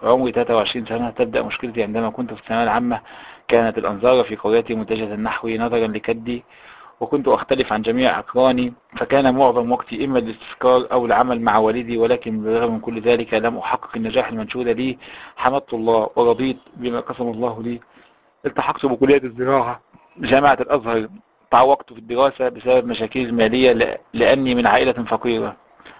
عمري 23 سنة. تبدأ مشكلتي عندما كنت في الثانوية العامة. كانت الأنظار في قريتي متجهة نحوي نظرا لكدي، وكنت أختلف عن جميع أقراني، فكان معظم وقتي إما الاستذكار أو العمل مع والدي. ولكن بالرغم من كل ذلك لم أحقق النجاح المنشود لي. حمدت الله ورضيت بما قسم الله لي. التحقت بكلية الزراعة جامعة الأزهر. تعوقت في الدراسة بسبب مشاكل مالية لأني من عائلة فقيرة.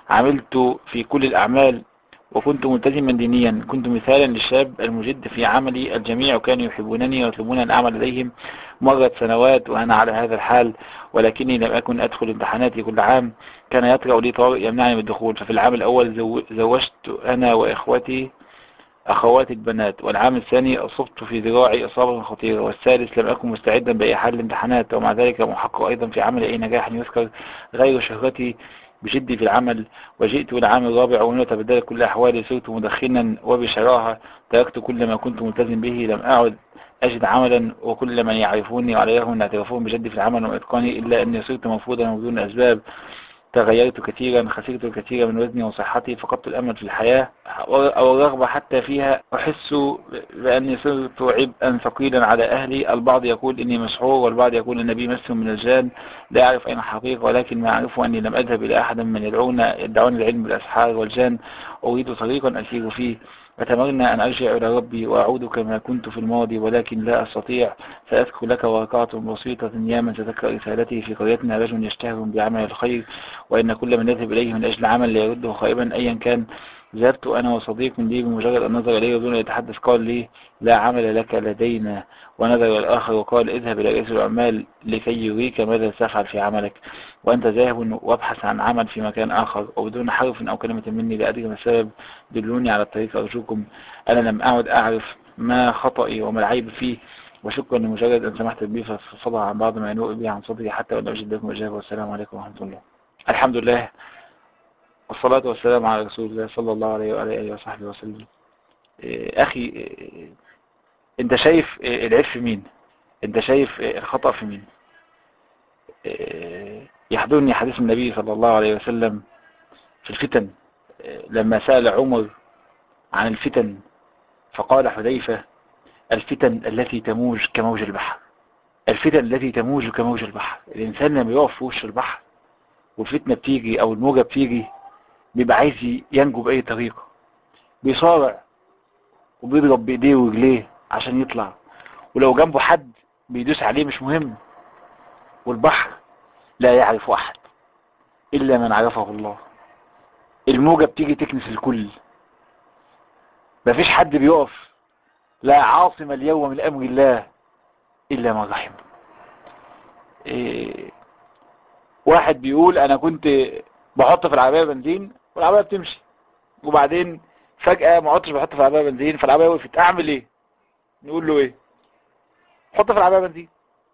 عملت في كل الأعمال وكنت ملتزما دينيا. كنت مثالا للشاب المجد في عملي. الجميع كانوا يحبونني ويطلبون أن أعمل لديهم. مرت سنوات وأنا على هذا الحال، ولكني لم أكن أدخل امتحاناتي كل عام. كان يطرأ لي طارئ يمنعني من الدخول. ففي العام الأول زوجت أنا وإخوتي أخواتي البنات، والعام الثاني أصبت في ذراعي إصابة خطيرة، والثالث لم أكن مستعدا بأي حل الامتحانات. ومع ذلك محقق أيضا في عمل أي نجاح يذكر غير شهرتي بجدي في العمل. وجئت العام الرابع وهنا تبدلت كل أحوالي. صرت مدخنا وبشراهة. تركت كل ما كنت ملتزم به. لم أعد أجد عملا، وكل من يعرفوني وعليهم أن اعترافهم بجدي في العمل وإتقاني، إلا أني صرت مرفوضا وبدون أسباب. تغيرت كثيرا، خسرت الكثير من وزني وصحتي، فقدت الأمل في الحياة أو الرغبة حتى فيها. أحس بأني صرت عبئا ثقيلا على أهلي. البعض يقول إني مسحور، والبعض يقول أن بي مس من الجان. لا أعرف أين الحقيقة، ولكن ما أعرفه أني لم أذهب إلى أحد من يدعون العلم بالأسحار والجان. أريد طريقا أسير فيه. أتمنى أن أرجع إلى ربي وأعود كما كنت في الماضي، ولكن لا أستطيع. سأذكر لك واقعة بسيطة. يا من تذكر رسالتي. في قريتنا رجل يشتهر بعمل الخير، وإن كل من يذهب إليه من أجل عمل لا يرده خائبا أيا كان. ذهبت أنا وصديق لي، بمجرد النظر إليه بدون أن يتحدث قال لي: لا عمل لك لدينا. ونظر إلى الآخر وقال: اذهب إلى رئيس العمال لكي يريك ماذا تفعل في عملك. وأنت ذاهب وابحث عن عمل في مكان آخر. وبدون حرف أو كلمة مني لا أدري ما السبب. دلوني على الطريق أرجوكم. أنا لم أعد أعرف ما خطئي وما العيب فيه. وشكرا لمجرد أن سمحت بي فصدع عن بعض ما ينوء بي عن صدري حتى ولا أجد لكم إجابة. والسلام عليكم ورحمة الله. الحمد لله والصلاة والسلام على رسول الله صلى الله عليه وعلى آله وصحبه وسلم. أخي، أنت شايف العيب في مين؟ أنت شايف الخطأ في مين؟ يحضرني حديث النبي صلى الله عليه وسلم في الفتن، لما سأل عمر عن الفتن فقال حذيفة: الفتن التي تموج كموج البحر. الفتن التي تموج كموج البحر. الإنسان لما يقف في وش البحر والفتنة بتيجي أو الموجة بتيجي بيبقى عايز ينجو بأي طريقة، بيصارع وبيضرب بإيديه ورجليه عشان يطلع، ولو جنبه حد بيدوس عليه مش مهم. والبحر لا يعرف أحد إلا من عرفه الله. الموجة بتيجي تكنس الكل، مفيش حد بيقف. لا عاصم اليوم من أمر الله إلا من رحم. واحد بيقول: أنا كنت بحط في العربية بنزين والعربية بتمشي، وبعدين فجأة ما عدتش بحط في العربية بنزين فالعربية وقفت، أعمل إيه؟ نقول له إيه؟ حط في العربية بنزين.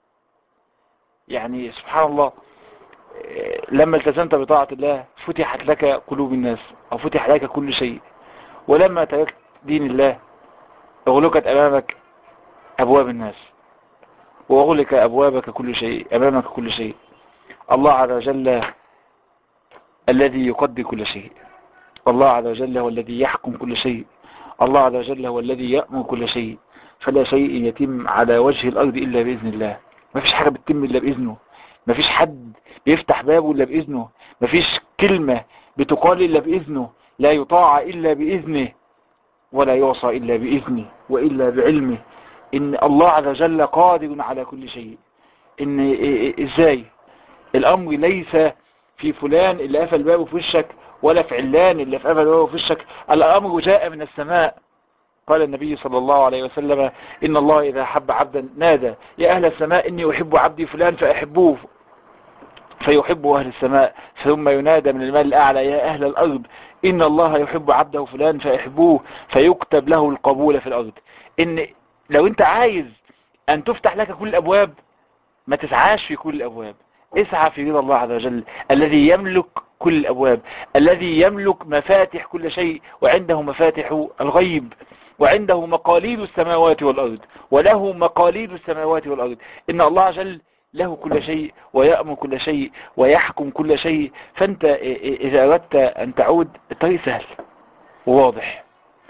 يعني سبحان الله، لما التزمت بطاعة الله فتحت لك قلوب الناس أو فتح لك كل شيء، ولما تركت دين الله أغلقت أمامك أبواب الناس، وأغلق أبوابك كل شيء أمامك كل شيء. الله عز وجل الذي يقضي كل شيء. الله عز وجل هو الذي يحكم كل شيء. الله عز وجل هو الذي يأمر كل شيء. فلا شيء يتم على وجه الأرض إلا بإذن الله. ما فيش حاجة بتتم إلا بإذنه. ما فيش حد بيفتح بابه إلا بإذنه. ما فيش كلمة بتقال إلا بإذنه. لا يطاع إلا بإذنه، ولا يعصى إلا بإذنه وإلا بعلمه. إن الله عز وجل قادر على كل شيء. إن إزاي الأمر ليس في فلان اللي قفل بابه في وشك، ولا في علان اللي قفل بابه في وشك. الأمر جاء من السماء. قال النبي صلى الله عليه وسلم: إن الله إذا حب عبدا نادى: يا أهل السماء إني أحب عبدي فلان فأحبوه، فيحبه أهل السماء. ثم ينادى من المال الأعلى: يا أهل الأرض إن الله يحب عبده فلان فأحبوه، فيكتب له القبول في الأرض. إن لو أنت عايز أن تفتح لك كل الأبواب، ما تسعاش في كل الأبواب، اسعى في رضا الله عز وجل الذي يملك كل الأبواب، الذي يملك مفاتح كل شيء، وعنده مفاتح الغيب، وعنده مقاليد السماوات والأرض، وله مقاليد السماوات والأرض. إن الله عز وجل له كل شيء، ويأمر كل شيء، ويحكم كل شيء. فأنت إذا أردت أن تعود، الطريق سهل وواضح،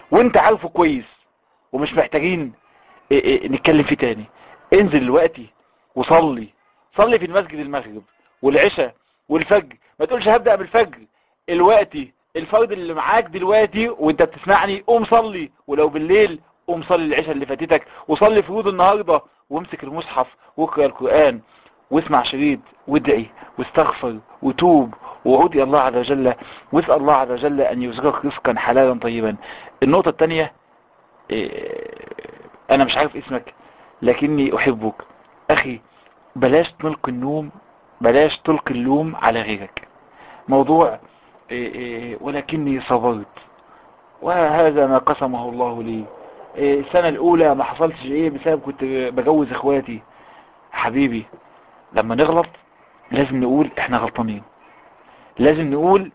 وانت عارفه كويس ومش محتاجين نتكلم فيه تاني. انزل دلوقتي وصلي، صلي في المسجد المغرب والعشاء والفجر. ما تقولش هبدأ بالفجر الوقتي، الفرض اللي معاك دلوقتي وانت بتسمعني قوم صلي، ولو بالليل قوم صلي العشاء اللي فاتتك، وصلي فروض النهارده، وامسك المصحف واقرا القرآن واسمع شريط وادعي واستغفر وتوب وعود الى الله عز وجل، واسأل الله عز وجل ان يرزقك رزقا حلالا طيبا. النقطة الثانية، انا مش عارف اسمك لكني احبك اخي، بلاش تلقي النوم، بلاش تلقي اللوم على غيرك. موضوع ولكني صبرت وهذا ما قسمه الله لي، السنة الاولى ما حصلتش بسبب كنت بجوز اخواتي. حبيبي لما نغلط لازم نقول احنا غلطانين، لازم نقول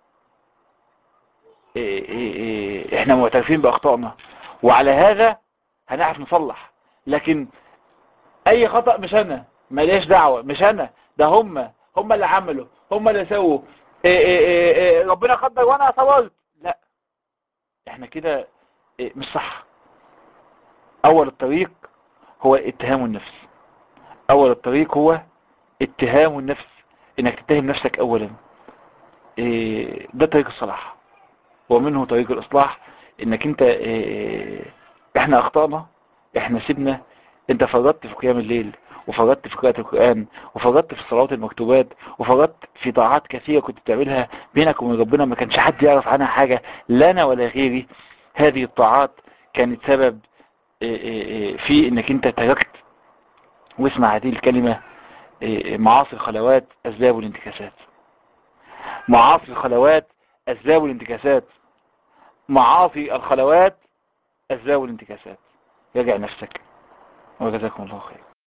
احنا معترفين باخطائنا، وعلى هذا هنعرف نصلح. لكن اي خطأ مش انا، ماليش دعوة، مش انا، ده هم اللي عملوا، هم اللي سووا، ربنا قدر وانا صبرت. لا، احنا كده مش صح. اول الطريق هو اتهام النفس، اول الطريق هو اتهام النفس، انك تتهم نفسك اولا. ده طريق الصلاح ومنه طريق الاصلاح. انك انت احنا اخطأنا، احنا سيبنا، انت فرطت في قيام الليل، وفرطت في قراءة القرآن، وفرطت في الصلوات المكتوبات، وفرطت في طاعات كثيرة كنت بتعملها بينك وبين ربنا ما كانش حد يعرف عنها حاجة، لا انا ولا غيري. هذه الطاعات كانت سبب في انك انت تركت. واسمع هذه الكلمة، معاصي الخلوات اسباب الانتكاسات، معاصي الخلوات اسباب الانتكاسات، معاصي الخلوات اسباب الانتكاسات. راجع نفسك وجزاكم الله خير.